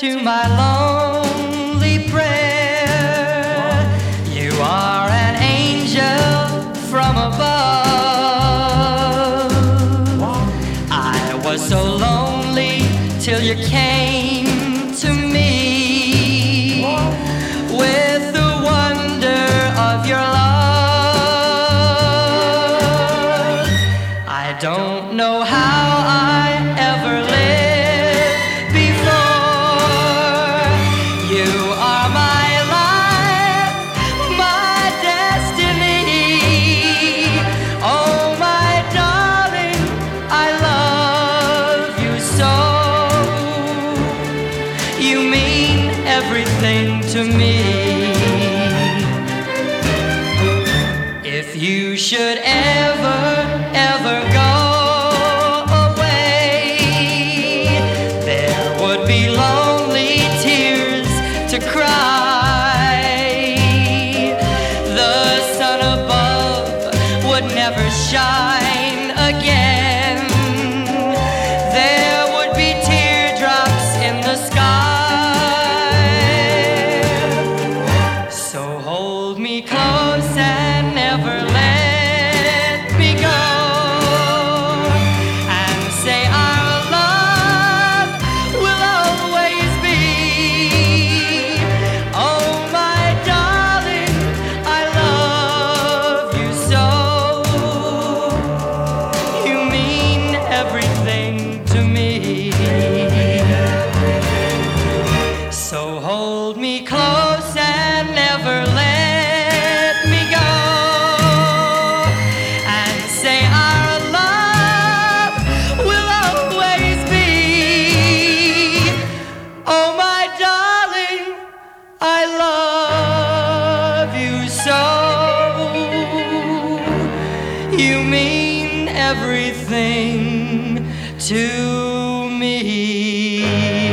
to my lonely prayer. You are an angel from above. I was so lonely till you came to me with the wonder of your love. I don't know how I ever lived before. You are my life, my destiny. Oh, my darling, I love you so. You mean everything to me. If you should ever go away, there would be lonely tears to cry. The sun above would never shine again. There would be teardrops in the sky. So hold me close and never let me go, and say our love will always be. Oh, my darling, I love you so. You mean everything to me. So hold me close and never let me go, and say our love will always be. Oh, my darling, I love you so. You mean everything to me.